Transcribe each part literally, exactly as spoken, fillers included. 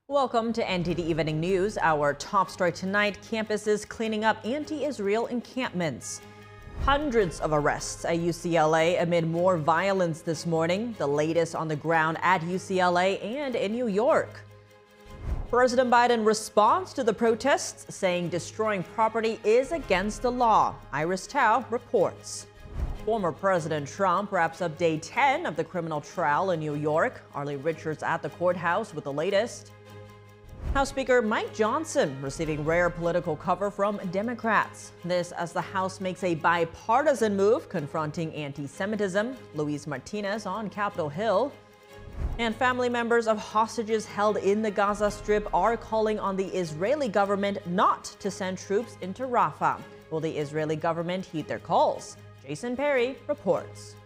Welcome to N T D Evening News. Our top story tonight, campuses cleaning up anti-Israel encampments. Hundreds of arrests at U C L A amid more violence this morning. The latest on the ground at U C L A and in New York. President Biden responds to the protests, saying destroying property is against the law. Iris Tao reports. Former President Trump wraps up day ten of the criminal trial in New York. Arlie Richards at the courthouse with the latest. House Speaker Mike Johnson receiving rare political cover from Democrats. This as the House makes a bipartisan move confronting anti-Semitism. Luis Martinez on Capitol Hill. And family members of hostages held in the Gaza Strip are calling on the Israeli government not to send troops into Rafah. Will the Israeli government heed their calls? Jason Perry reports.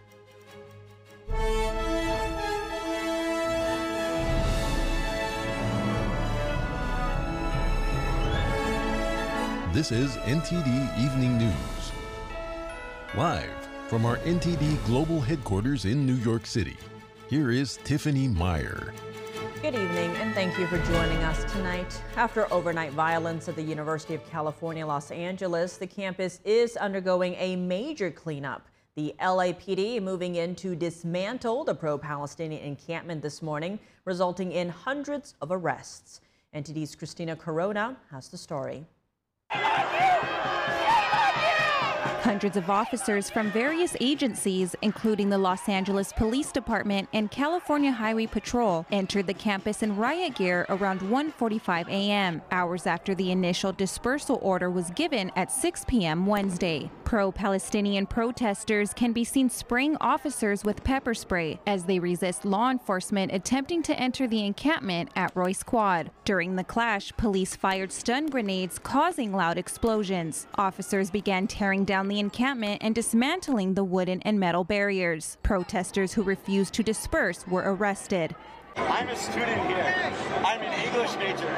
This is N T D Evening News. Live from our N T D Global Headquarters in New York City, here is Tiffany Meyer. Good evening and thank you for joining us tonight. After overnight violence at the University of California, Los Angeles, the campus is undergoing a major cleanup. The L A P D moving in to dismantle the pro-Palestinian encampment this morning, resulting in hundreds of arrests. N T D's Christina Corona has the story. Hundreds of officers from various agencies, including the Los Angeles Police Department and California Highway Patrol, entered the campus in riot gear around one forty-five a m, hours after the initial dispersal order was given at six p m Wednesday. Pro-Palestinian protesters can be seen spraying officers with pepper spray as they resist law enforcement attempting to enter the encampment at Royce Quad. During the clash, police fired stun grenades, causing loud explosions. Officers began tearing down the encampment and dismantling the wooden and metal barriers. Protesters who refused to disperse were arrested. I'm a student here. I'm an English major.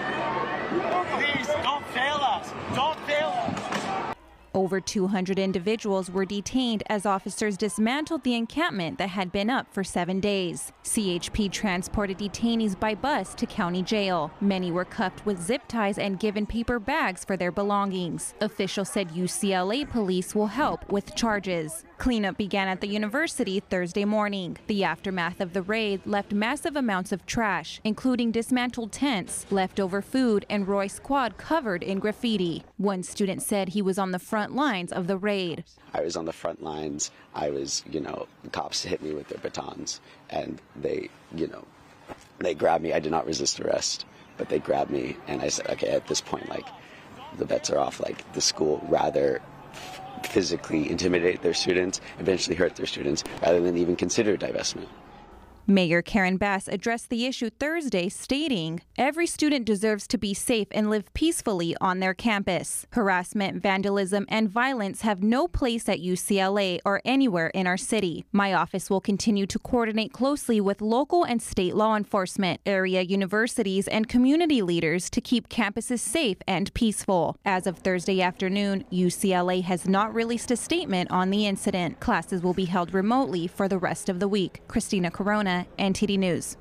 Please don't fail us. Don't fail us. Over two hundred individuals were detained as officers dismantled the encampment that had been up for seven days. C H P transported detainees by bus to county jail. Many were cuffed with zip ties and given paper bags for their belongings. Officials said U C L A police will help with charges. Cleanup began at the university Thursday morning. The aftermath of the raid left massive amounts of trash, including dismantled tents, leftover food, and Royce Quad covered in graffiti. One student said he was on the front lines of the raid. I was on the front lines. I was, you know, the cops hit me with their batons and they, you know, they grabbed me. I did not resist arrest, but they grabbed me and I said, okay, at this point, like, the bets are off. Like, the school rather physically intimidate their students, eventually hurt their students, rather than even consider divestment. Mayor Karen Bass addressed the issue Thursday, stating, "Every student deserves to be safe and live peacefully on their campus. Harassment, vandalism, and violence have no place at U C L A or anywhere in our city. My office will continue to coordinate closely with local and state law enforcement, area universities, and community leaders to keep campuses safe and peaceful." As of Thursday afternoon, U C L A has not released a statement on the incident. Classes will be held remotely for the rest of the week. Christina Corona, N T D News.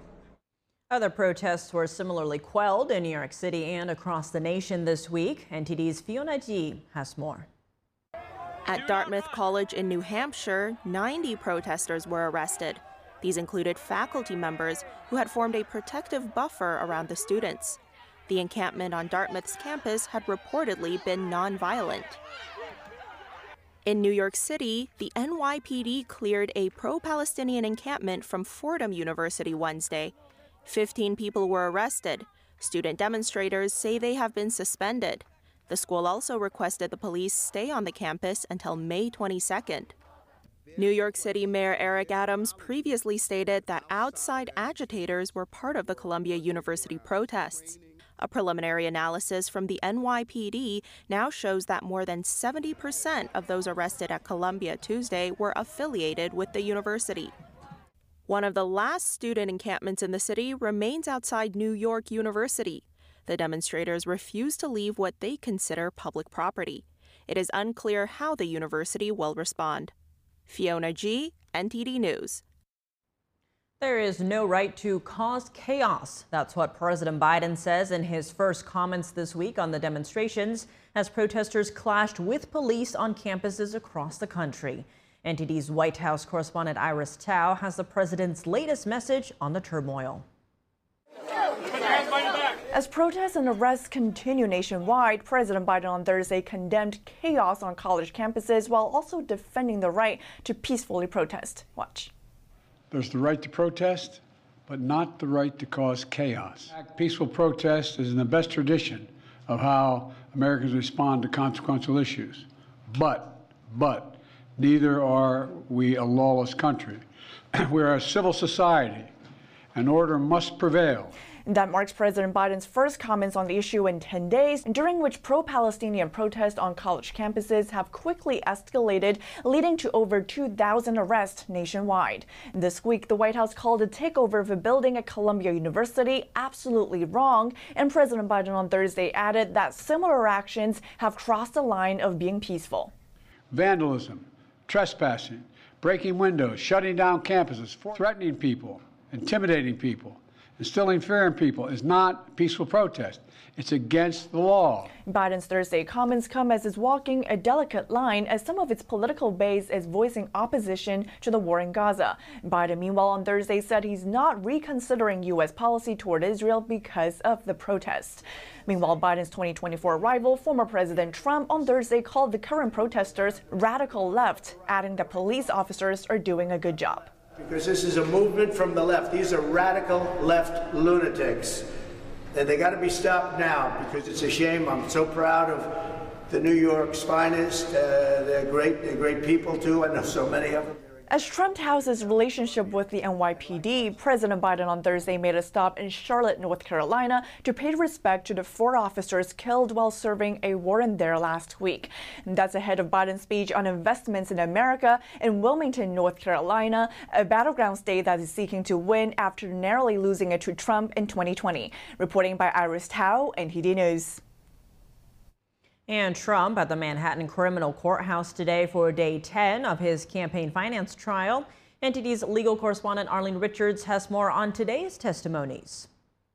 Other protests were similarly quelled in New York City and across the nation this week. N T D's Fiona G has more. At Dartmouth College in New Hampshire, ninety protesters were arrested. These included faculty members who had formed a protective buffer around the students. The encampment on Dartmouth's campus had reportedly been nonviolent. In New York City, the N Y P D cleared a pro-Palestinian encampment from Fordham University Wednesday. Fifteen people were arrested. Student demonstrators say they have been suspended. The school also requested the police stay on the campus until May twenty-second. New York City Mayor Eric Adams previously stated that outside agitators were part of the Columbia University protests. A preliminary analysis from the N Y P D now shows that more than seventy percent of those arrested at Columbia Tuesday were affiliated with the university. One of the last student encampments in the city remains outside New York University. The demonstrators refuse to leave what they consider public property. It is unclear how the university will respond. Fiona G., N T D News. There is no right to cause chaos. That's what President Biden says in his first comments this week on the demonstrations as protesters clashed with police on campuses across the country. N T D's White House correspondent Iris Tao has the president's latest message on the turmoil. As protests and arrests continue nationwide, President Biden on Thursday condemned chaos on college campuses while also defending the right to peacefully protest. Watch. There's the right to protest, but not the right to cause chaos. Peaceful protest is in the best tradition of how Americans respond to consequential issues. But, but, neither are we a lawless country. We're a civil society, and order must prevail. That marks President Biden's first comments on the issue in ten days, during which pro-Palestinian protests on college campuses have quickly escalated, leading to over two thousand arrests nationwide. This week, the White House called a takeover of a building at Columbia University absolutely wrong, and President Biden on Thursday added that similar actions have crossed the line of being peaceful. Vandalism, trespassing, breaking windows, shutting down campuses, threatening people, intimidating people, instilling fear in people is not peaceful protest. It's against the law. Biden's Thursday comments come as is walking a delicate line as some of its political base is voicing opposition to the war in Gaza. Biden, meanwhile, on Thursday said he's not reconsidering U S policy toward Israel because of the protests. Meanwhile, Biden's twenty twenty-four rival, former President Trump, on Thursday called the current protesters radical left, adding that police officers are doing a good job. Because this is a movement from the left. These are radical left lunatics. And they got to be stopped now because it's a shame. I'm so proud of the New York's finest. Uh, they're great. They're great people, too. I know so many of them. As Trump touts his relationship with the N Y P D, President Biden on Thursday made a stop in Charlotte, North Carolina, to pay respect to the four officers killed while serving a warrant there last week. And that's ahead of Biden's speech on investments in America in Wilmington, North Carolina, a battleground state that is seeking to win after narrowly losing it to Trump in twenty twenty. Reporting by Iris Tao, N T D News. And Trump at the Manhattan Criminal Courthouse today for day ten of his campaign finance trial. N T D's legal correspondent Arlene Richards has more on today's testimonies.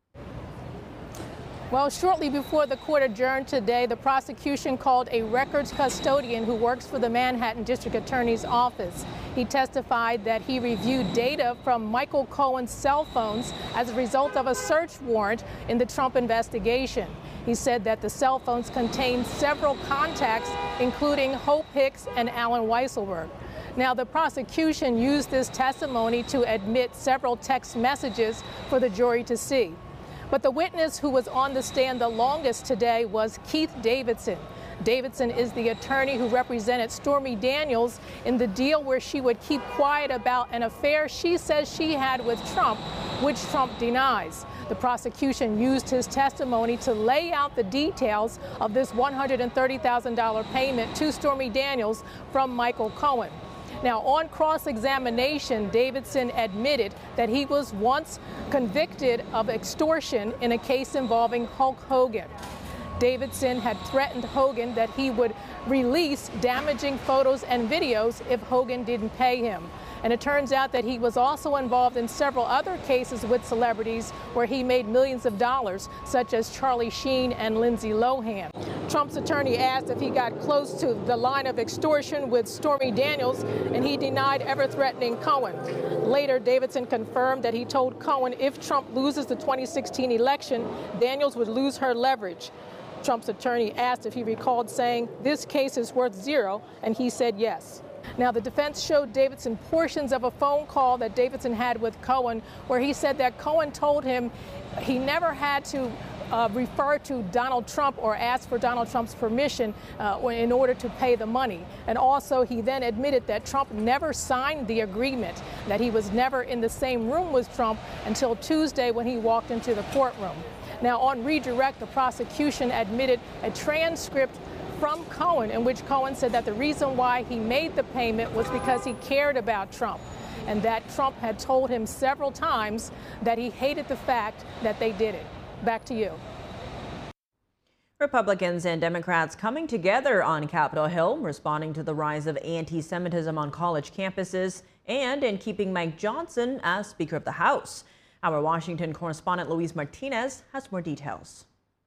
Well, shortly before the court adjourned today, the prosecution called a records custodian who works for the Manhattan District Attorney's office. He testified that he reviewed data from Michael Cohen's cell phones as a result of a search warrant in the Trump investigation. He said that the cell phones contained several contacts, including Hope Hicks and Alan Weisselberg. Now, the prosecution used this testimony to admit several text messages for the jury to see. But the witness who was on the stand the longest today was Keith Davidson. Davidson is the attorney who represented Stormy Daniels in the deal where she would keep quiet about an affair she says she had with Trump, which Trump denies. The prosecution used his testimony to lay out the details of this one hundred thirty thousand dollar payment to Stormy Daniels from Michael Cohen. Now, on cross-examination, Davidson admitted that he was once convicted of extortion in a case involving Hulk Hogan. Davidson had threatened Hogan that he would release damaging photos and videos if Hogan didn't pay him. And it turns out that he was also involved in several other cases with celebrities where he made millions of dollars, such as Charlie Sheen and Lindsay Lohan. Trump's attorney asked if he got close to the line of extortion with Stormy Daniels, and he denied ever threatening Cohen. Later, Davidson confirmed that he told Cohen if Trump loses the twenty sixteen election, Daniels would lose her leverage. Trump's attorney asked if he recalled saying, "This case is worth zero," and he said yes. Now, the defense showed Davidson portions of a phone call that Davidson had with Cohen, where he said that Cohen told him he never had to uh, refer to Donald Trump or ask for Donald Trump's permission uh, in order to pay the money. And also, he then admitted that Trump never signed the agreement, that he was never in the same room with Trump until Tuesday when he walked into the courtroom. Now, on redirect, the prosecution admitted a transcript from Cohen in which Cohen said that the reason why he made the payment was because he cared about Trump, and that Trump had told him several times that he hated the fact that they did it. Back to you. Republicans and Democrats coming together on Capitol Hill, responding to the rise of anti-Semitism on college campuses and in keeping Mike Johnson as Speaker of the House. Our Washington correspondent Luis Martinez has more details.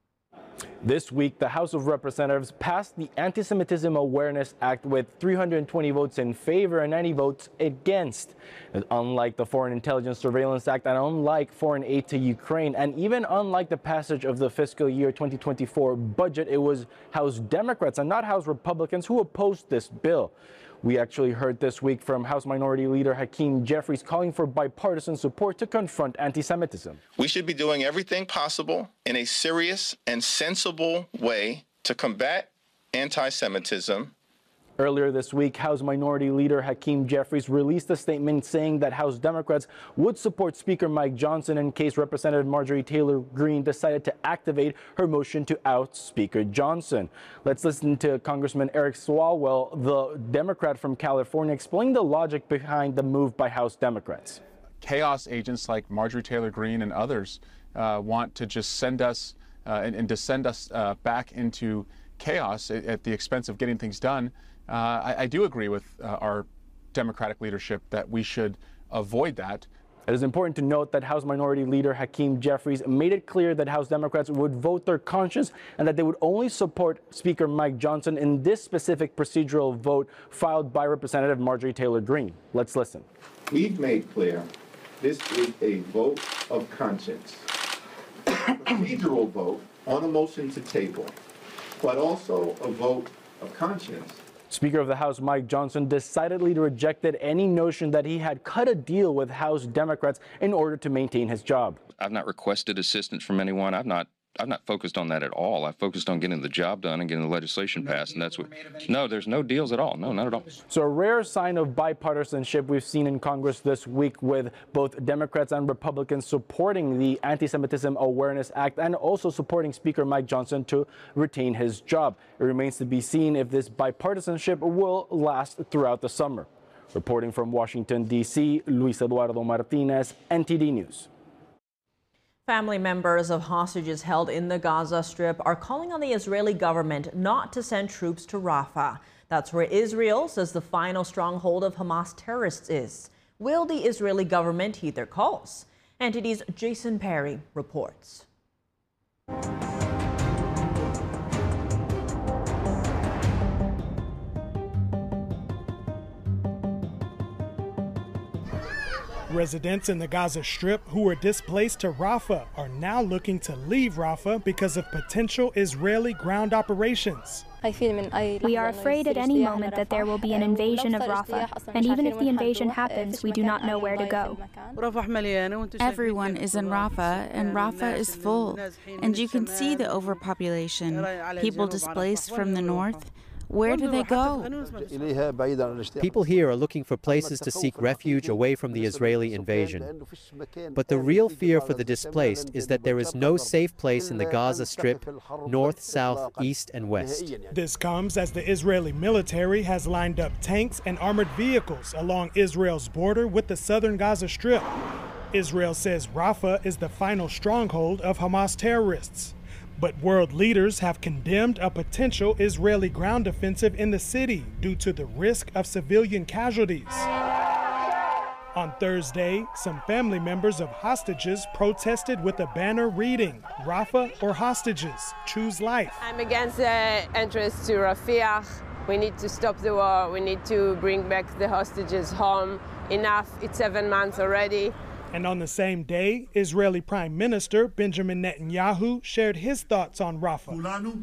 This week, the House of Representatives passed the Anti-Semitism Awareness Act with three hundred twenty votes in favor and ninety votes against. And unlike the Foreign Intelligence Surveillance Act and unlike foreign aid to Ukraine, and even unlike the passage of the fiscal year twenty twenty-four budget, it was House Democrats and not House Republicans who opposed this bill. We actually heard this week from House Minority Leader Hakeem Jeffries calling for bipartisan support to confront anti-Semitism. We should be doing everything possible in a serious and sensible way to combat anti-Semitism. Earlier this week, House Minority Leader Hakeem Jeffries released a statement saying that House Democrats would support Speaker Mike Johnson in case Representative Marjorie Taylor Greene decided to activate her motion to oust Speaker Johnson. Let's listen to Congressman Eric Swalwell, the Democrat from California, explain the logic behind the move by House Democrats. Chaos agents like Marjorie Taylor Greene and others uh, want to just send us uh, and, and to send us uh, back into chaos at, at the expense of getting things done. Uh, I, I do agree with uh, our Democratic leadership that we should avoid that. It is important to note that House Minority Leader Hakeem Jeffries made it clear that House Democrats would vote their conscience and that they would only support Speaker Mike Johnson in this specific procedural vote filed by Representative Marjorie Taylor Greene. Let's listen. We've made clear this is a vote of conscience, a procedural vote on a motion to table, but also a vote of conscience. Speaker of the House Mike Johnson decidedly rejected any notion that he had cut a deal with House Democrats in order to maintain his job. I've not requested assistance from anyone. I've not I've not focused on that at all. I focused on getting the job done and getting the legislation passed, and that's what. No, there's no deals at all. No, not at all. So a rare sign of bipartisanship we've seen in Congress this week, with both Democrats and Republicans supporting the Anti-Semitism Awareness Act and also supporting Speaker Mike Johnson to retain his job. It remains to be seen if this bipartisanship will last throughout the summer. Reporting from Washington, D C, Luis Eduardo Martinez, N T D News. Family members of hostages held in the Gaza Strip are calling on the Israeli government not to send troops to Rafah. That's where Israel says the final stronghold of Hamas terrorists is. Will the Israeli government heed their calls? N T D's Jason Perry reports. Residents in the Gaza Strip who were displaced to Rafah are now looking to leave Rafah because of potential Israeli ground operations. We are afraid at any moment that there will be an invasion of Rafah, and even if the invasion happens, we do not know where to go. Everyone is in Rafah, and Rafah is full, and you can see the overpopulation, people displaced from the north. Where do they go? People here are looking for places to seek refuge away from the Israeli invasion. But the real fear for the displaced is that there is no safe place in the Gaza Strip, north, south, east, and west. This comes as the Israeli military has lined up tanks and armored vehicles along Israel's border with the southern Gaza Strip. Israel says Rafah is the final stronghold of Hamas terrorists. But world leaders have condemned a potential Israeli ground offensive in the city due to the risk of civilian casualties. On Thursday, some family members of hostages protested with a banner reading, "Rafah or hostages, choose life." I'm against the entrance to Rafah. We need to stop the war. We need to bring back the hostages home. Enough, it's seven months already. And on the same day, Israeli Prime Minister Benjamin Netanyahu shared his thoughts on Rafah.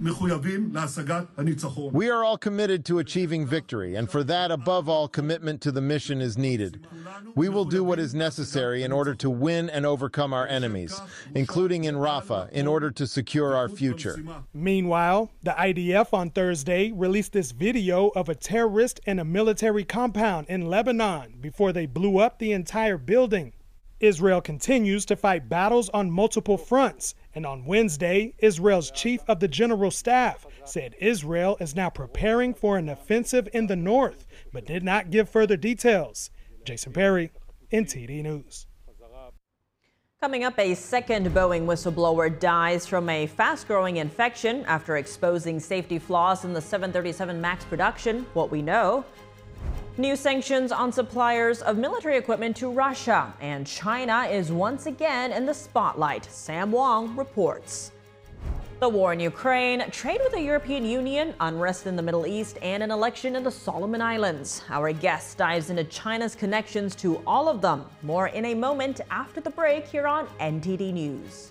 We are all committed to achieving victory, and for that, above all, commitment to the mission is needed. We will do what is necessary in order to win and overcome our enemies, including in Rafah, in order to secure our future. Meanwhile, the I D F on Thursday released this video of a terrorist in a military compound in Lebanon before they blew up the entire building. Israel continues to fight battles on multiple fronts, and on Wednesday, Israel's chief of the general staff said Israel is now preparing for an offensive in the north, but did not give further details. Jason Perry, N T D News. Coming up, a second Boeing whistleblower dies from a fast-growing infection after exposing safety flaws in the seven thirty-seven MAX production. What we know. New sanctions on suppliers of military equipment to Russia, and China is once again in the spotlight. Sam Wong reports. The war in Ukraine, trade with the European Union, unrest in the Middle East, and an election in the Solomon Islands. Our guest dives into China's connections to all of them. More in a moment after the break here on N T D News.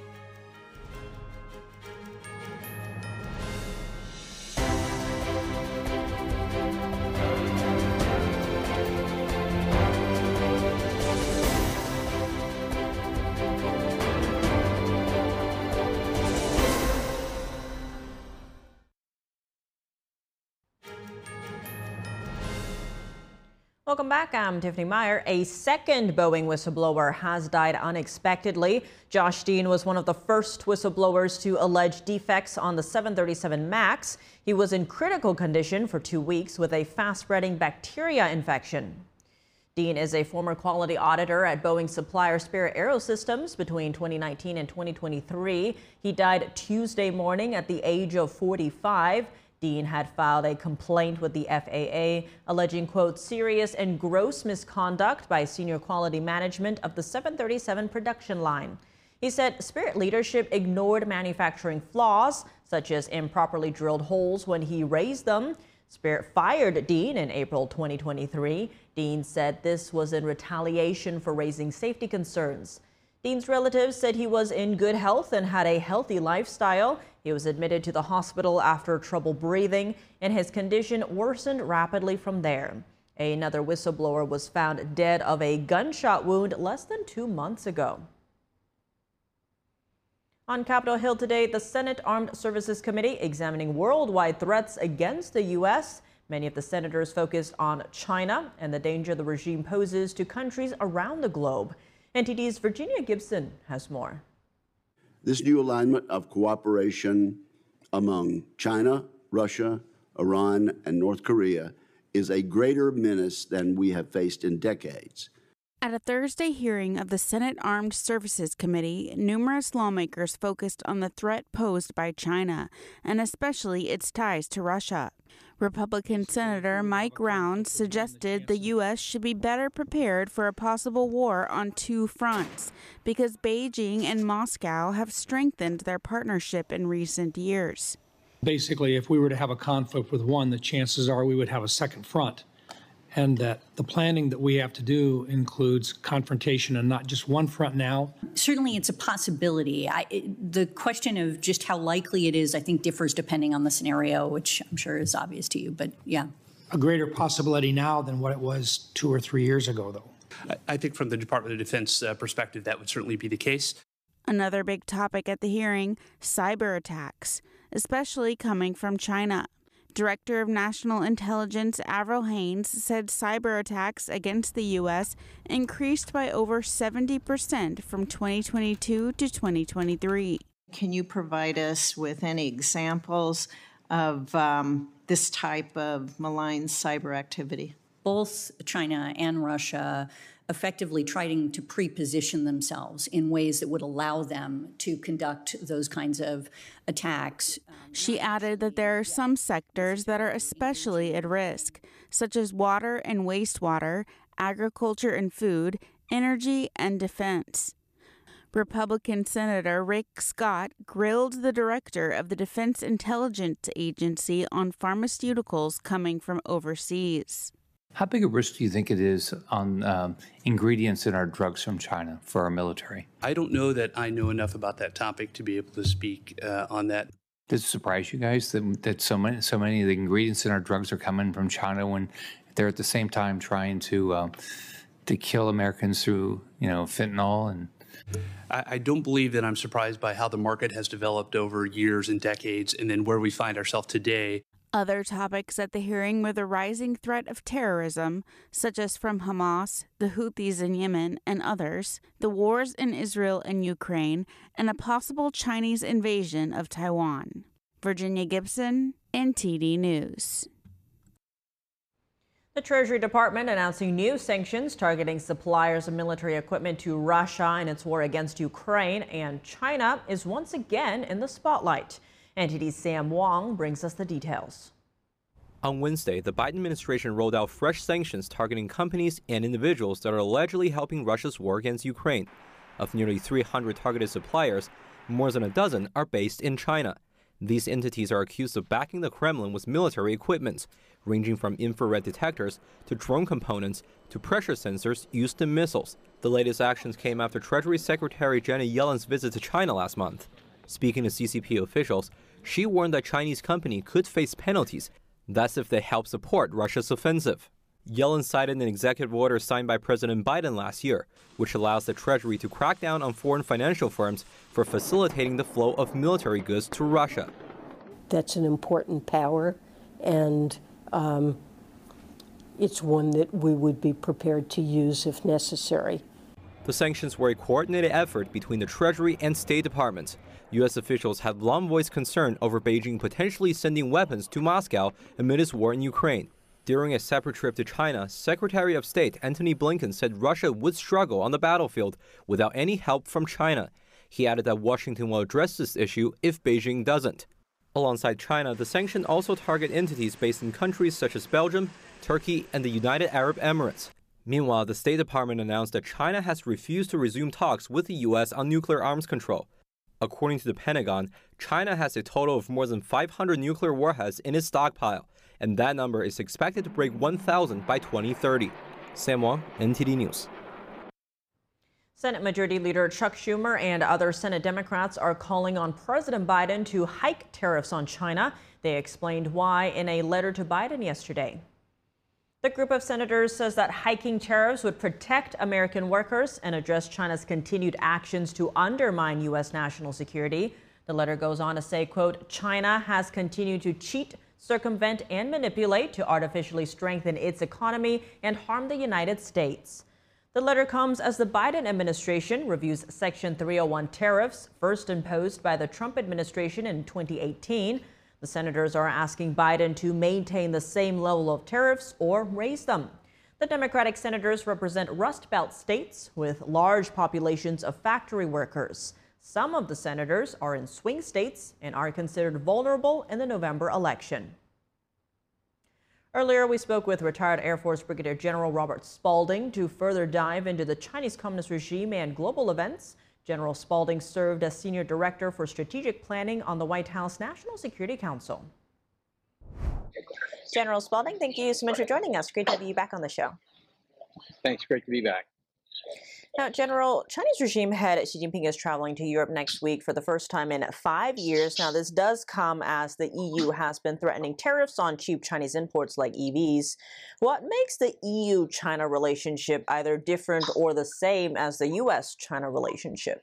Welcome back. I'm Tiffany Meyer. A second Boeing whistleblower has died unexpectedly. Josh Dean was one of the first whistleblowers to allege defects on the seven thirty-seven MAX. He was in critical condition for two weeks with a fast-spreading bacteria infection. Dean is a former quality auditor at Boeing supplier Spirit AeroSystems between twenty nineteen and twenty twenty-three. He died Tuesday morning at the age of forty-five. Dean had filed a complaint with the F A A alleging, quote, serious and gross misconduct by senior quality management of the seven thirty-seven production line. He said Spirit leadership ignored manufacturing flaws, such as improperly drilled holes when he raised them. Spirit fired Dean in April twenty twenty-three. Dean said this was in retaliation for raising safety concerns. Dean's relatives said he was in good health and had a healthy lifestyle. He was admitted to the hospital after trouble breathing, and his condition worsened rapidly from there. Another whistleblower was found dead of a gunshot wound less than two months ago. On Capitol Hill today, the Senate Armed Services Committee examining worldwide threats against the U S. Many of the senators focused on China and the danger the regime poses to countries around the globe. N T D's Virginia Gibson has more. This new alignment of cooperation among China, Russia, Iran, and North Korea is a greater menace than we have faced in decades. At a Thursday hearing of the Senate Armed Services Committee, numerous lawmakers focused on the threat posed by China, and especially its ties to Russia. Republican Senator Mike Rounds suggested the U S should be better prepared for a possible war on two fronts, because Beijing and Moscow have strengthened their partnership in recent years. Basically, if we were to have a conflict with one, the chances are we would have a second front, and that the planning that we have to do includes confrontation and not just one front now. Certainly, it's a possibility. I, it, the question of just how likely it is, I think, differs depending on the scenario, which I'm sure is obvious to you, but yeah. A greater possibility now than what it was two or three years ago, though. I think from the Department of Defense uh, perspective, that would certainly be the case. Another big topic at the hearing, cyber attacks, especially coming from China. Director of National Intelligence Avril Haines said cyber attacks against the U S increased by over seventy percent from twenty twenty-two to twenty twenty-three. Can you provide us with any examples of um, this type of malign cyber activity? Both China and Russia effectively trying to pre-position themselves in ways that would allow them to conduct those kinds of attacks. She added that there are some sectors that are especially at risk, such as water and wastewater, agriculture and food, energy and defense. Republican Senator Rick Scott grilled the director of the Defense Intelligence Agency on pharmaceuticals coming from overseas. How big a risk do you think it is on um, ingredients in our drugs from China for our military? I don't know that I know enough about that topic to be able to speak uh, on that. Does it surprise you guys that, that so many so many of the ingredients in our drugs are coming from China when they're at the same time trying to uh, to kill Americans through, you know, fentanyl? And I, I don't believe that I'm surprised by how the market has developed over years and decades, and then where we find ourselves today. Other topics at the hearing were the rising threat of terrorism, such as from Hamas, the Houthis in Yemen, and others, the wars in Israel and Ukraine, and a possible Chinese invasion of Taiwan. Virginia Gibson, N T D News. The Treasury Department announcing new sanctions targeting suppliers of military equipment to Russia in its war against Ukraine, and China is once again in the spotlight. N T D's Sam Wong brings us the details. On Wednesday, the Biden administration rolled out fresh sanctions targeting companies and individuals that are allegedly helping Russia's war against Ukraine. Of nearly three hundred targeted suppliers, more than a dozen are based in China. These entities are accused of backing the Kremlin with military equipment, ranging from infrared detectors to drone components to pressure sensors used in missiles. The latest actions came after Treasury Secretary Janet Yellen's visit to China last month. Speaking to C C P officials, she warned that Chinese companies could face penalties. That's if they help support Russia's offensive. Yellen cited an executive order signed by President Biden last year, which allows the Treasury to crack down on foreign financial firms for facilitating the flow of military goods to Russia. That's an important power, and um, it's one that we would be prepared to use if necessary. The sanctions were a coordinated effort between the Treasury and State Departments. U S officials have long voiced concern over Beijing potentially sending weapons to Moscow amid its war in Ukraine. During a separate trip to China, Secretary of State Antony Blinken said Russia would struggle on the battlefield without any help from China. He added that Washington will address this issue if Beijing doesn't. Alongside China, the sanctions also target entities based in countries such as Belgium, Turkey, and the United Arab Emirates. Meanwhile, the State Department announced that China has refused to resume talks with the U S on nuclear arms control. According to the Pentagon, China has a total of more than five hundred nuclear warheads in its stockpile, and that number is expected to break one thousand by twenty thirty. Sam Wong, N T D News. Senate Majority Leader Chuck Schumer and other Senate Democrats are calling on President Biden to hike tariffs on China. They explained why in a letter to Biden yesterday. The group of senators says that hiking tariffs would protect American workers and address China's continued actions to undermine U S national security. The letter goes on to say, quote, China has continued to cheat, circumvent, and manipulate to artificially strengthen its economy and harm the United States. The letter comes as the Biden administration reviews Section three oh one tariffs, first imposed by the Trump administration in twenty eighteen. The senators are asking Biden to maintain the same level of tariffs or raise them. The Democratic senators represent Rust Belt states with large populations of factory workers. Some of the senators are in swing states and are considered vulnerable in the November election. Earlier, we spoke with retired Air Force Brigadier General Robert Spalding to further dive into the Chinese Communist regime and global events. General Spalding served as Senior Director for Strategic Planning on the White House National Security Council. General Spalding, thank you so much for joining us. Great to have you back on the show. Thanks. Great to be back. Now, General, Chinese regime head Xi Jinping is traveling to Europe next week for the first time in five years. Now, this does come as the E U has been threatening tariffs on cheap Chinese imports like E Vs. What makes the E U-China relationship either different or the same as the U S China relationship?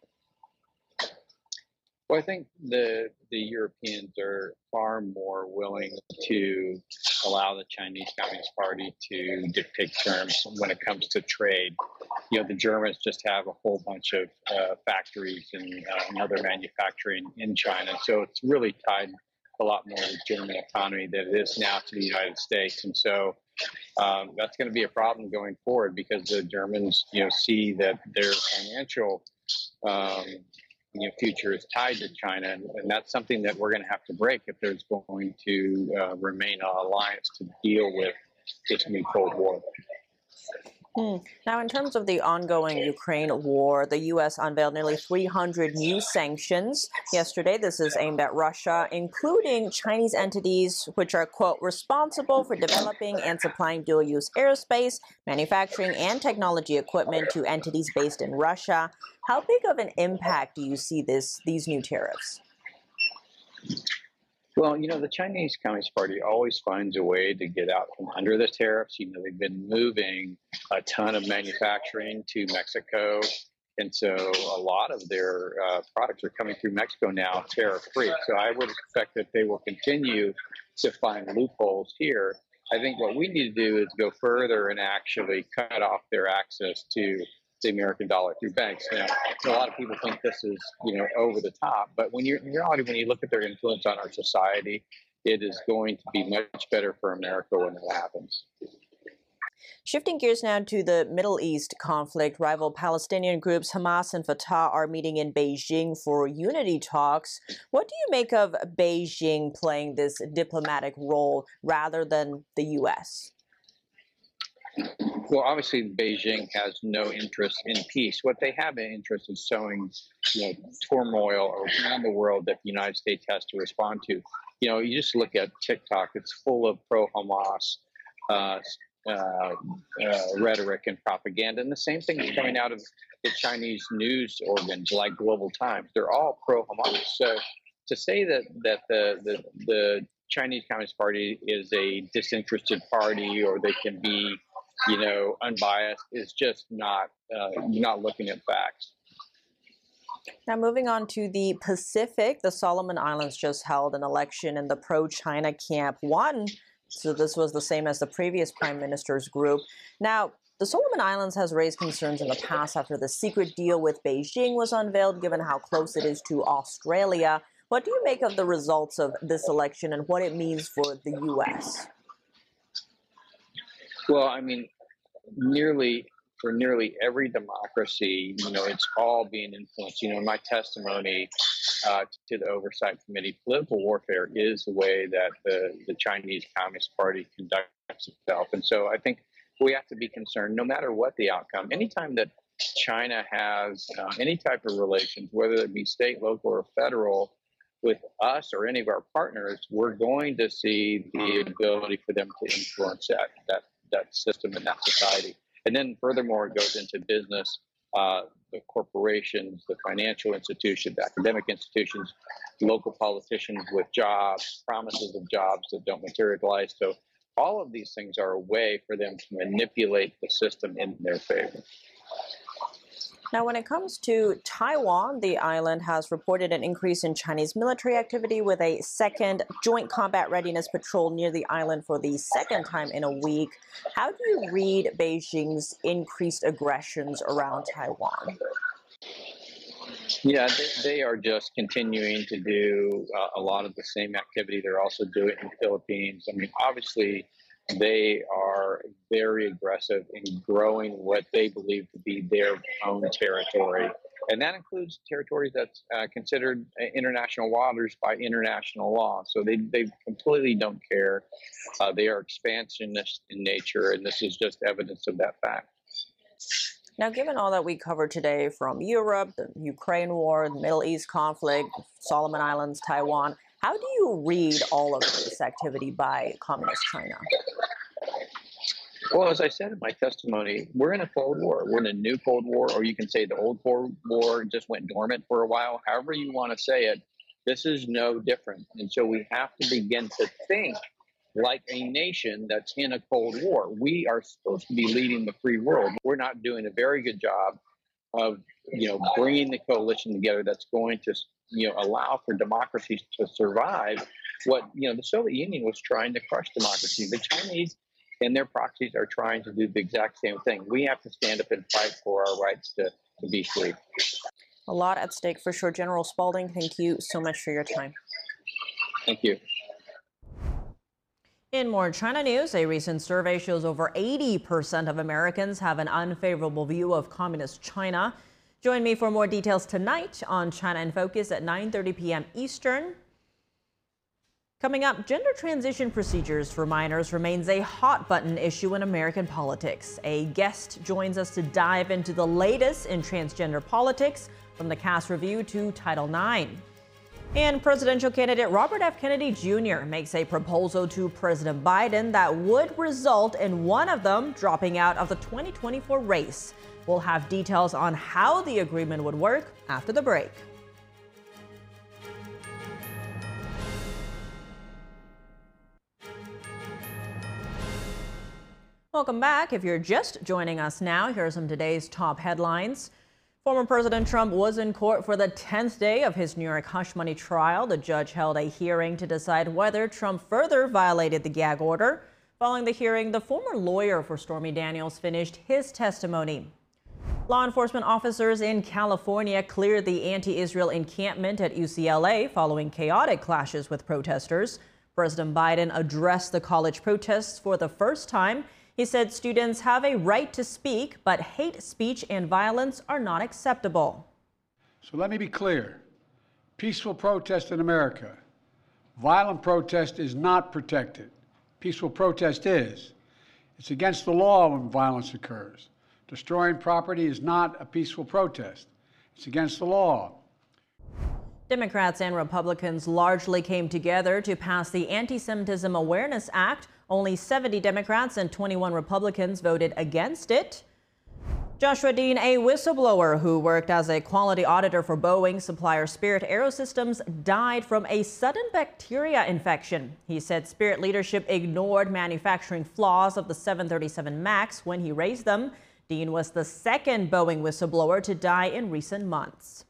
Well, I think the the Europeans are far more willing to allow the Chinese Communist Party to dictate terms when it comes to trade. You know, the Germans just have a whole bunch of uh, factories and, uh, and other manufacturing in China, so it's really tied a lot more to the German economy than it is now to the United States. And so um, that's going to be a problem going forward because the Germans, you know, see that their financial um, you know, future is tied to China, and, and that's something that we're going to have to break if there's going to uh, remain an alliance to deal with this new Cold War. Hmm. Now, in terms of the ongoing Ukraine war, the U S unveiled nearly three hundred new sanctions yesterday. This is aimed at Russia, including Chinese entities which are, quote, responsible for developing and supplying dual-use aerospace, manufacturing, and technology equipment to entities based in Russia. How big of an impact do you see this these new tariffs? Well, you know, the Chinese Communist Party always finds a way to get out from under the tariffs. You know, they've been moving a ton of manufacturing to Mexico. And so a lot of their uh, products are coming through Mexico now tariff-free. So I would expect that they will continue to find loopholes here. I think what we need to do is go further and actually cut off their access to the American dollar through banks. Now, a lot of people think this is, you know, over the top, but when you're in reality, when you look at their influence on our society, it is going to be much better for America when that happens. Shifting gears now to the Middle East conflict, rival Palestinian groups Hamas and Fatah are meeting in Beijing for unity talks. What do you make of Beijing playing this diplomatic role rather than the U S? Well, obviously, Beijing has no interest in peace. What they have an interest in sowing, you know, turmoil around the world that the United States has to respond to. You know, you just look at TikTok; it's full of pro-Hamas uh, uh, uh, rhetoric and propaganda, and the same thing is coming out of the Chinese news organs like Global Times. They're all pro-Hamas. So, to say that that the the, the Chinese Communist Party is a disinterested party, or they can be, you know, unbiased, is just not, uh, not looking at facts. Now, moving on to the Pacific, the Solomon Islands just held an election and the pro-China camp won. So this was the same as the previous prime minister's group. Now, the Solomon Islands has raised concerns in the past after the secret deal with Beijing was unveiled, given how close it is to Australia. What do you make of the results of this election and what it means for the U S? Well, I mean, nearly for nearly every democracy, you know, it's all being influenced. You know, in my testimony uh, to the Oversight Committee, political warfare is the way that the, the Chinese Communist Party conducts itself. And so I think we have to be concerned, no matter what the outcome. Anytime that China has uh, any type of relations, whether it be state, local, or federal, with us or any of our partners, we're going to see the ability for them to influence that that that system and that society. And then furthermore, it goes into business, uh, the corporations, the financial institutions, the academic institutions, local politicians with jobs, promises of jobs that don't materialize. So all of these things are a way for them to manipulate the system in their favor. Now, when it comes to Taiwan, the island has reported an increase in Chinese military activity with a second joint combat readiness patrol near the island for the second time in a week. How do you read Beijing's increased aggressions around Taiwan? Yeah, they, they are just continuing to do uh, a lot of the same activity they're also doing in the Philippines. I mean, obviously, they are very aggressive in growing what they believe to be their own territory. And that includes territories that's uh, considered international waters by international law. So they, they completely don't care. Uh, they are expansionist in nature, and this is just evidence of that fact. Now, given all that we covered today from Europe, the Ukraine war, the Middle East conflict, Solomon Islands, Taiwan, how do you read all of this activity by Communist China? Well, as I said in my testimony, we're in a Cold War. We're in a new Cold War, or you can say the old Cold War just went dormant for a while. However you want to say it, this is no different. And so we have to begin to think like a nation that's in a Cold War. We are supposed to be leading the free world. We're not doing a very good job of, you know, bringing the coalition together that's going to, you know, allow for democracies to survive. What, you know, the Soviet Union was trying to crush democracy. The Chinese and their proxies are trying to do the exact same thing. We have to stand up and fight for our rights to, to be free. A lot at stake for sure. General Spalding, thank you so much for your time. Thank you. In more China news, a recent survey shows over eighty percent of Americans have an unfavorable view of communist China. Join me for more details tonight on China in Focus at nine thirty p m Eastern. Coming up, gender transition procedures for minors remains a hot button issue in American politics. A guest joins us to dive into the latest in transgender politics, from the Cass Review to Title nine. And presidential candidate Robert F. Kennedy Junior makes a proposal to President Biden that would result in one of them dropping out of the twenty twenty-four race. We'll have details on how the agreement would work after the break. Welcome back. If you're just joining us now, here are some of today's top headlines. Former President Trump was in court for the tenth day of his New York hush money trial. The judge held a hearing to decide whether Trump further violated the gag order. Following the hearing, the former lawyer for Stormy Daniels finished his testimony. Law enforcement officers in California cleared the anti-Israel encampment at U C L A following chaotic clashes with protesters. President Biden addressed the college protests for the first time. He said students have a right to speak, but hate speech and violence are not acceptable. So let me be clear. Peaceful protest in America. Violent protest is not protected. Peaceful protest is. It's against the law when violence occurs. Destroying property is not a peaceful protest. It's against the law. Democrats and Republicans largely came together to pass the Anti-Semitism Awareness Act. Only seventy Democrats and twenty-one Republicans voted against it. Joshua Dean, a whistleblower who worked as a quality auditor for Boeing supplier Spirit AeroSystems, died from a sudden bacteria infection. He said Spirit leadership ignored manufacturing flaws of the seven thirty-seven MAX when he raised them. Dean was the second Boeing whistleblower to die in recent months.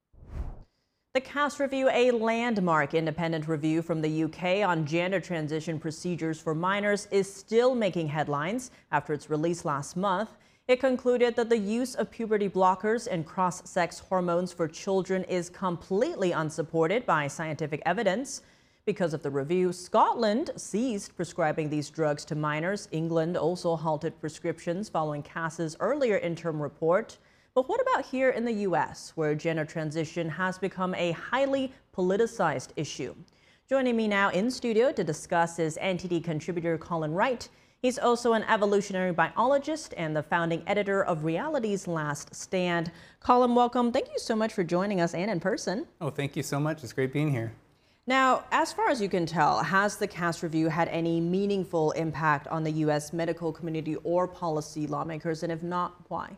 The Cass Review, a landmark independent review from the U K on gender transition procedures for minors, is still making headlines after its release last month. It concluded that the use of puberty blockers and cross-sex hormones for children is completely unsupported by scientific evidence. Because of the review, Scotland ceased prescribing these drugs to minors. England also halted prescriptions following Cass's earlier interim report. But what about here in the U S, where gender transition has become a highly politicized issue? Joining me now in studio to discuss is N T D contributor Colin Wright. He's also an evolutionary biologist and the founding editor of Reality's Last Stand. Colin, welcome. Thank you so much for joining us and in person. Oh, thank you so much. It's great being here. Now, as far as you can tell, has the Cass Review had any meaningful impact on the U S medical community or policy lawmakers? And if not, why?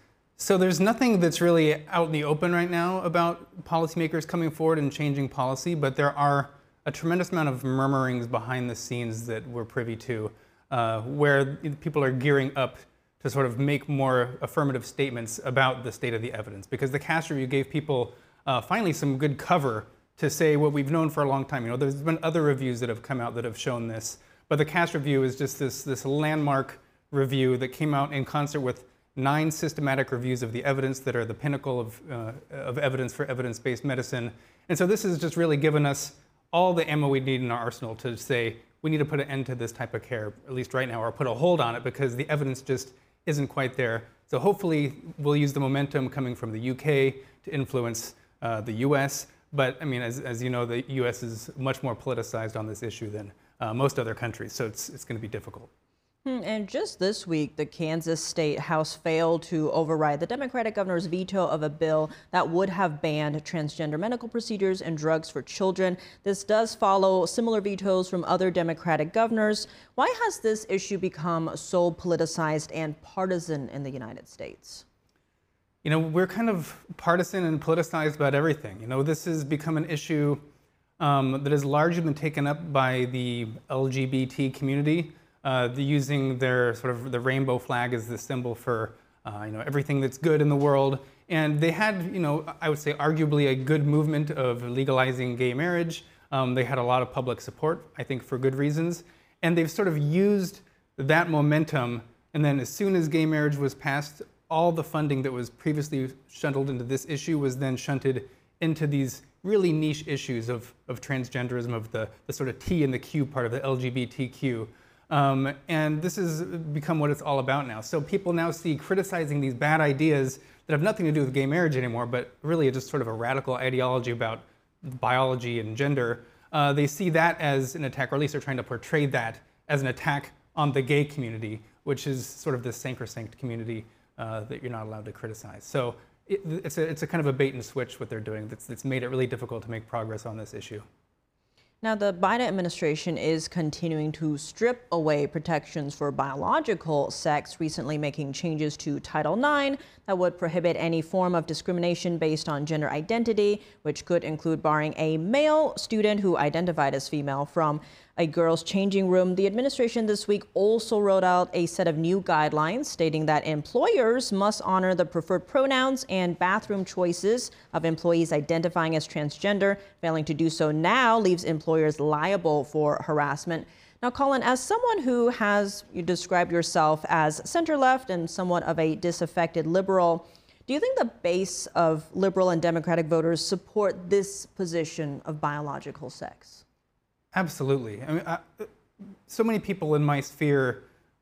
So there's nothing that's really out in the open right now about policymakers coming forward and changing policy, but there are a tremendous amount of murmurings behind the scenes that we're privy to, uh, where people are gearing up to sort of make more affirmative statements about the state of the evidence. Because the Cass Review gave people uh, finally some good cover to say what we've known for a long time. You know, there's been other reviews that have come out that have shown this, but the Cass Review is just this, this landmark review that came out in concert with nine systematic reviews of the evidence that are the pinnacle of, uh, of evidence for evidence-based medicine. And so this has just really given us all the ammo we need in our arsenal to say, we need to put an end to this type of care, at least right now, or put a hold on it because the evidence just isn't quite there. So hopefully we'll use the momentum coming from the U K to influence uh, the U S. But I mean, as, as you know, the U S is much more politicized on this issue than uh, most other countries. So it's, it's going to be difficult. And just this week, the Kansas State House failed to override the Democratic governor's veto of a bill that would have banned transgender medical procedures and drugs for children. This does follow similar vetoes from other Democratic governors. Why has this issue become so politicized and partisan in the United States? You know, we're kind of partisan and politicized about everything. You know, this has become an issue um, that has largely been taken up by the L G B T community. Uh, the, using their sort of the rainbow flag as the symbol for uh, you know, everything that's good in the world. And they had, you know, I would say arguably a good movement of legalizing gay marriage. Um, they had a lot of public support, I think for good reasons. And they've sort of used that momentum. And then as soon as gay marriage was passed, all the funding that was previously shunted into this issue was then shunted into these really niche issues of, of transgenderism, of the, the sort of T and the Q part of the L G B T Q. Um, and this has become what it's all about now. So people now see criticizing these bad ideas that have nothing to do with gay marriage anymore, but really just sort of a radical ideology about biology and gender. Uh, they see that as an attack, or at least they're trying to portray that as an attack on the gay community, which is sort of this sacrosanct community uh, that you're not allowed to criticize. So it, it's, a, it's a kind of a bait and switch what they're doing that's, that's made it really difficult to make progress on this issue. Now, the Biden administration is continuing to strip away protections for biological sex, recently making changes to Title nine that would prohibit any form of discrimination based on gender identity, which could include barring a male student who identified as female from a girls' changing room. The administration this week also rolled out a set of new guidelines stating that employers must honor the preferred pronouns and bathroom choices of employees identifying as transgender. Failing to do so now leaves employers liable for harassment. Now, Colin, as someone who has you described yourself as center-left and somewhat of a disaffected liberal, do you think the base of liberal and Democratic voters support this position of biological sex? Absolutely. I mean, I, so many people in my sphere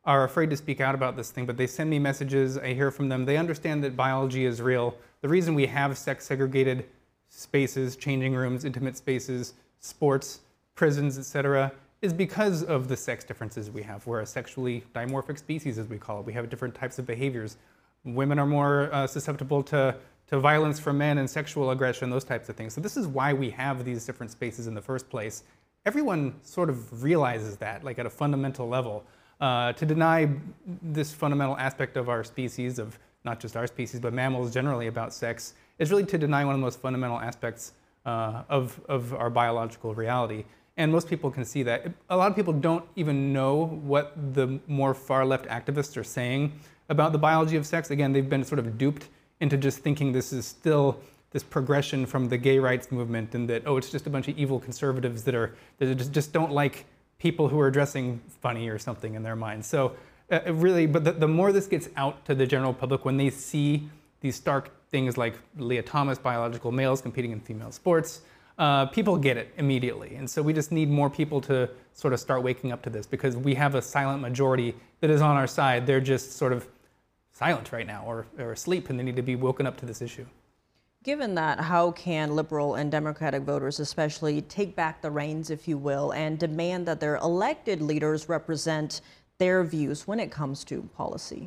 are afraid to speak out about this thing, but they send me messages, I hear from them, they understand that biology is real. The reason we have sex-segregated spaces, changing rooms, intimate spaces, sports, prisons, et cetera, is because of the sex differences we have. We're a sexually dimorphic species, as we call it. We have different types of behaviors. Women are more uh, susceptible to, to violence from men and sexual aggression, those types of things. So this is why we have these different spaces in the first place. Everyone sort of realizes that, like at a fundamental level. Uh, to deny this fundamental aspect of our species, of not just our species, but mammals generally, about sex, is really to deny one of the most fundamental aspects uh, of, of our biological reality. And most people can see that. A lot of people don't even know what the more far-left activists are saying about the biology of sex. Again, they've been sort of duped into just thinking this is still this progression from the gay rights movement, and that, oh, it's just a bunch of evil conservatives that are that just, just don't like people who are dressing funny or something in their minds. So uh, really, but the, the more this gets out to the general public, when they see these stark things like Leah Thomas, biological males competing in female sports, uh, people get it immediately. And so we just need more people to sort of start waking up to this, because we have a silent majority that is on our side. They're just sort of silent right now, or, or asleep, and they need to be woken up to this issue. Given that, how can liberal and Democratic voters especially take back the reins, if you will, and demand that their elected leaders represent their views when it comes to policy?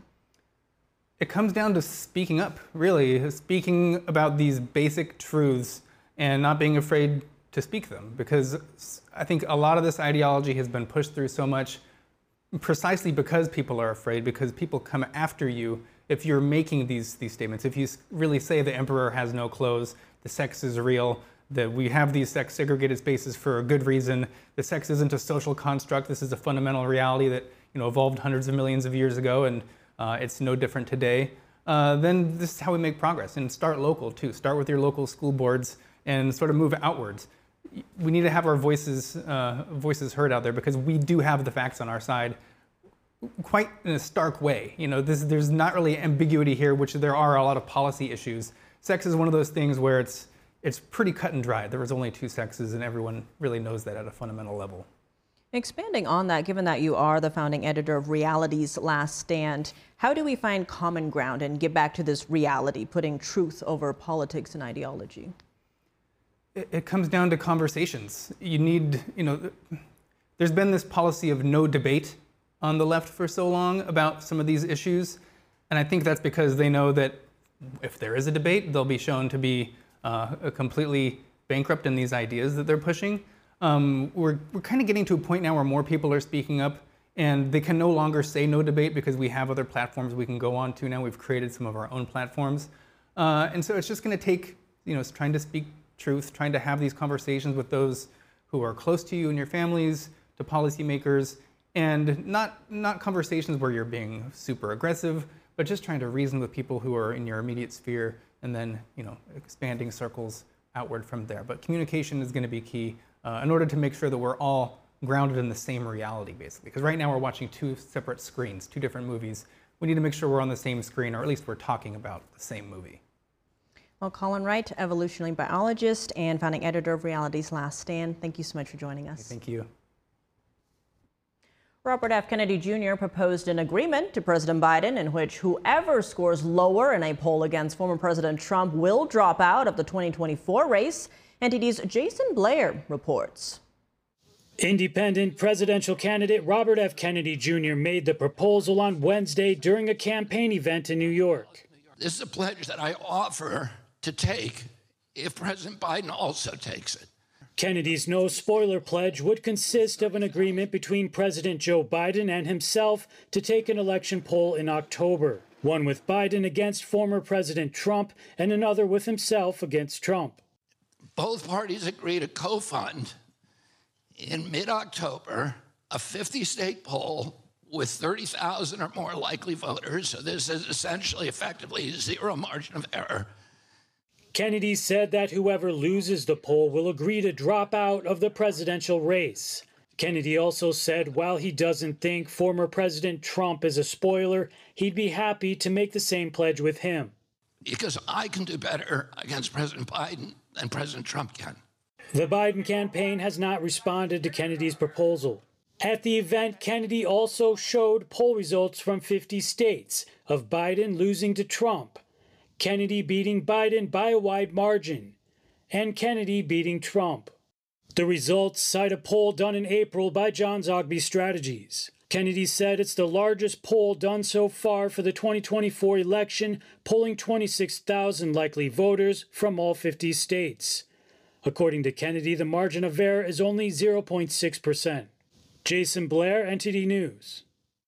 It comes down to speaking up, really, speaking about these basic truths and not being afraid to speak them, because I think a lot of this ideology has been pushed through so much precisely because people are afraid, because people come after you if you're making these, these statements. If you really say the emperor has no clothes, the sex is real, that we have these sex segregated spaces for a good reason, the sex isn't a social construct, this is a fundamental reality that, you know, evolved hundreds of millions of years ago, and uh, it's no different today, uh, then this is how we make progress. And start local too. Start with your local school boards and sort of move outwards. We need to have our voices, uh, voices heard out there, because we do have the facts on our side, quite in a stark way. You know, this, there's not really ambiguity here, which there are a lot of policy issues. Sex is one of those things where it's, it's pretty cut and dry. There was only two sexes, and everyone really knows that at a fundamental level. Expanding on that, given that you are the founding editor of Reality's Last Stand, how do we find common ground and get back to this reality, putting truth over politics and ideology? It, it comes down to conversations. You need, you know, there's been this policy of no debate on the left for so long about some of these issues, and I think that's because they know that if there is a debate, they'll be shown to be uh, completely bankrupt in these ideas that they're pushing. Um, we're we're kind of getting to a point now where more people are speaking up, and they can no longer say no debate because we have other platforms we can go on to now. We've created some of our own platforms, uh, and so it's just going to take, you know, trying to speak truth, trying to have these conversations with those who are close to you and your families, to policymakers. And not, not conversations where you're being super aggressive, but just trying to reason with people who are in your immediate sphere, and then, you know, expanding circles outward from there. But communication is going to be key uh, in order to make sure that we're all grounded in the same reality, basically. Because right now we're watching two separate screens, two different movies. We need to make sure we're on the same screen, or at least we're talking about the same movie. Well, Colin Wright, evolutionary biologist and founding editor of Reality's Last Stand, thank you so much for joining us. Thank you. Robert F. Kennedy Junior proposed an agreement to President Biden in which whoever scores lower in a poll against former President Trump will drop out of the twenty twenty-four race. N T D's Jason Blair reports. Independent presidential candidate Robert F. Kennedy Junior made the proposal on Wednesday during a campaign event in New York. This is a pledge that I offer to take if President Biden also takes it. Kennedy's no spoiler pledge would consist of an agreement between President Joe Biden and himself to take an election poll in October, one with Biden against former President Trump and another with himself against Trump. Both parties agree to co-fund in mid-October a fifty-state poll with thirty thousand or more likely voters, so this is essentially effectively zero margin of error. Kennedy said that whoever loses the poll will agree to drop out of the presidential race. Kennedy also said while he doesn't think former President Trump is a spoiler, he'd be happy to make the same pledge with him. Because I can do better against President Biden than President Trump can. The Biden campaign has not responded to Kennedy's proposal. At the event, Kennedy also showed poll results from fifty states of Biden losing to Trump, Kennedy beating Biden by a wide margin, and Kennedy beating Trump. The results cite a poll done in April by John Zogby Strategies. Kennedy said it's the largest poll done so far for the twenty twenty-four election, polling twenty-six thousand likely voters from all fifty states. According to Kennedy, the margin of error is only zero point six percent. Jason Blair, N T D News.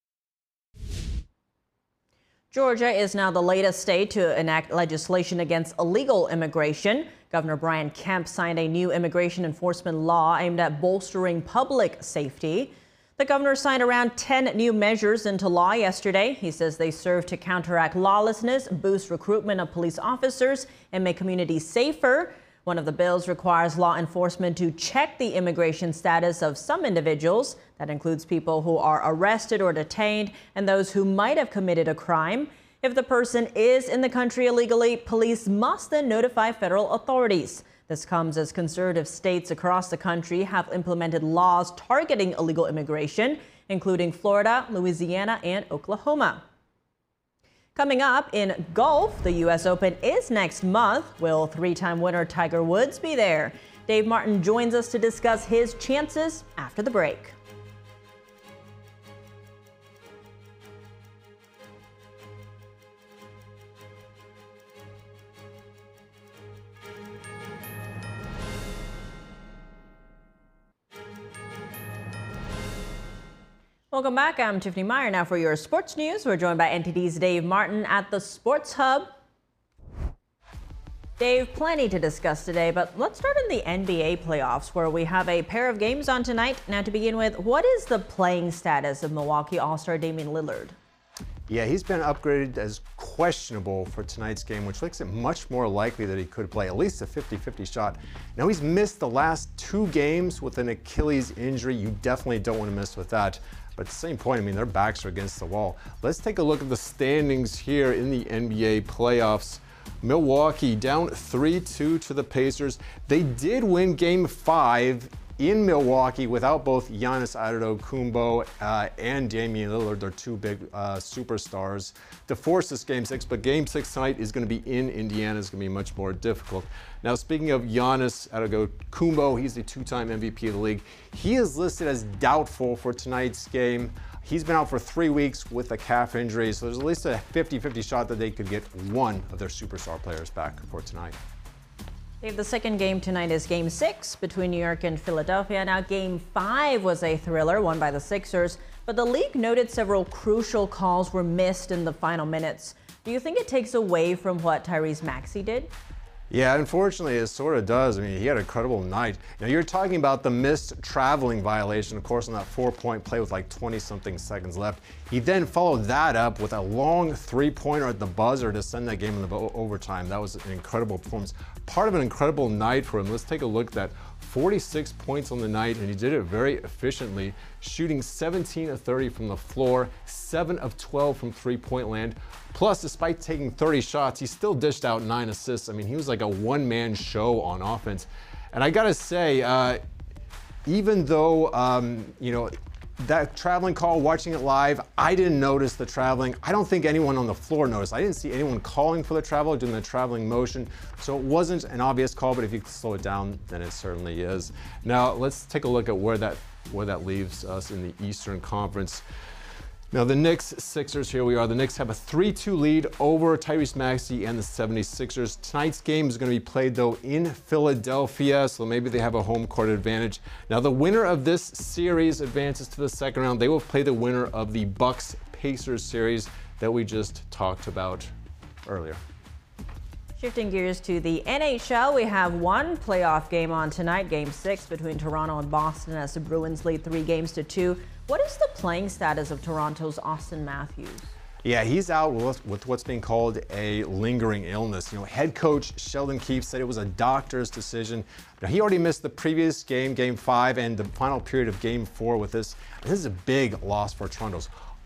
Georgia is now the latest state to enact legislation against illegal immigration. Governor Brian Kemp signed a new immigration enforcement law aimed at bolstering public safety. The governor signed around ten new measures into law yesterday. He says they serve to counteract lawlessness, boost recruitment of police officers, and make communities safer. One of the bills requires law enforcement to check the immigration status of some individuals. That includes people who are arrested or detained and those who might have committed a crime. If the person is in the country illegally, police must then notify federal authorities. This comes as conservative states across the country have implemented laws targeting illegal immigration, including Florida, Louisiana, and Oklahoma. Coming up in golf, the U S Open is next month. Will three-time winner Tiger Woods be there? Dave Martin joins us to discuss his chances after the break. Welcome back. I'm Tiffany Meyer now for your sports news. We're joined by N T D's Dave Martin at the Sports Hub. Dave, plenty to discuss today, but let's start in the N B A playoffs where we have a pair of games on tonight. Now to begin with, what is the playing status of Milwaukee All-Star Damian Lillard? Yeah, he's been upgraded as questionable for tonight's game, which makes it much more likely that he could play, at least a fifty fifty shot. Now, he's missed the last two games with an Achilles injury. You definitely don't want to miss with that. But at the same point, I mean, their backs are against the wall. Let's take a look at the standings here in the N B A playoffs. Milwaukee down three two to the Pacers. They did win game five in Milwaukee without both Giannis Antetokounmpo uh, and Damian Lillard, their two big uh, superstars, to force this game six. But game six tonight is going to be in Indiana. It's going to be much more difficult. Now, speaking of Giannis Antetokounmpo, he's the two-time M V P of the league. He is listed as doubtful for tonight's game. He's been out for three weeks with a calf injury, so there's at least a fifty fifty shot that they could get one of their superstar players back for tonight. Dave, the second game tonight is game six between New York and Philadelphia. Now, game five was a thriller won by the Sixers, but the league noted several crucial calls were missed in the final minutes. Do you think it takes away from what Tyrese Maxey did? Yeah, unfortunately, it sort of does. I mean, he had an incredible night. Now, you're talking about the missed traveling violation, of course, on that four-point play with like twenty-something seconds left. He then followed that up with a long three-pointer at the buzzer to send that game in the overtime. That was an incredible performance. Part of an incredible night for him. Let's take a look at that. forty-six points on the night, and he did it very efficiently, shooting seventeen of thirty from the floor, seven of twelve from three-point land. Plus, despite taking thirty shots, he still dished out nine assists. I mean, he was like a one-man show on offense. And I gotta say, uh, even though, um, you know, that traveling call, watching it live, I didn't notice the traveling. I don't think anyone on the floor noticed. I didn't see anyone calling for the travel, doing the traveling motion. So it wasn't an obvious call, but if you slow it down, then it certainly is. Now, let's take a look at where that, where that leaves us in the Eastern Conference. Now, the Knicks, Sixers, here we are. The Knicks have a three two lead over Tyrese Maxey and the seventy-sixers. Tonight's game is going to be played, though, in Philadelphia, so maybe they have a home court advantage. Now, the winner of this series advances to the second round. They will play the winner of the Bucks-Pacers series that we just talked about earlier. Shifting gears to the N H L, we have one playoff game on tonight, game six between Toronto and Boston as the Bruins lead three games to two. What is the playing status of Toronto's Austin Matthews? Yeah, he's out with, with what's being called a lingering illness. You know, head coach Sheldon Keefe said it was a doctor's decision. Now, he already missed the previous game, game five, and the final period of game four with this. And this is a big loss for Toronto's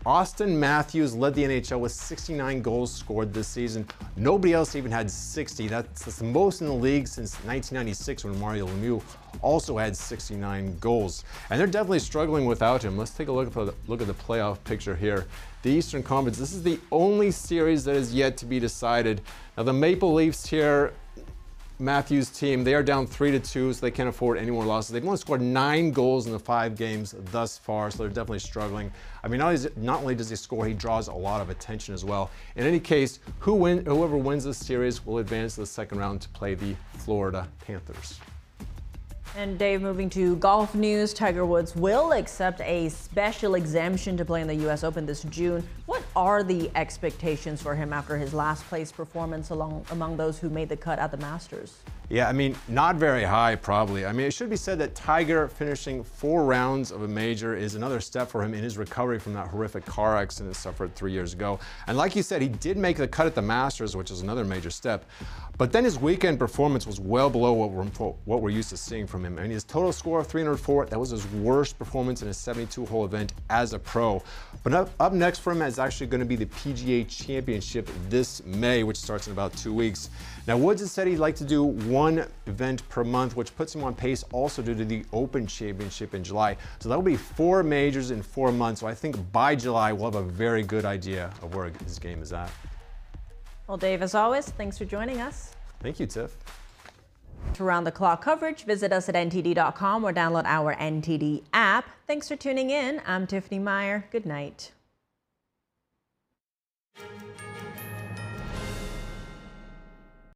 Austin Matthews led the N H L with sixty-nine goals scored this season. Nobody else even had sixty. That's, that's the most in the league since nineteen ninety-six when Mario Lemieux also had sixty-nine goals. And they're definitely struggling without him. Let's take a look at the, look at the playoff picture here. The Eastern Conference, this is the only series that is yet to be decided. Now the Maple Leafs here, Matthews' team, they are down three to two, so they can't afford any more losses. They've only scored nine goals in the five games thus far, so they're definitely struggling. I mean, not, not only does he score, he draws a lot of attention as well. In any case, who win, whoever wins this series will advance to the second round to play the Florida Panthers. And Dave, moving to golf news, Tiger Woods will accept a special exemption to play in the U S Open this June. What are the expectations for him after his last place performance along, among those who made the cut at the Masters? Yeah, I mean, not very high, probably. I mean, it should be said that Tiger finishing four rounds of a major is another step for him in his recovery from that horrific car accident he suffered three years ago. And like you said, he did make the cut at the Masters, which is another major step. But then his weekend performance was well below what we're, what we're used to seeing from him. I mean, his total score of three hundred four, that was his worst performance in a seventy-two hole event as a pro. But up, up next for him is actually going to be the P G A Championship this May, which starts in about two weeks. Now, Woods has said he'd like to do one event per month, which puts him on pace also due to the Open Championship in July. So that will be four majors in four months. So I think by July, we'll have a very good idea of where his game is at. Well, Dave, as always, thanks for joining us. Thank you, Tiff. For round-the-clock coverage, visit us at N T D dot com or download our N T D app. Thanks for tuning in. I'm Tiffany Meyer. Good night.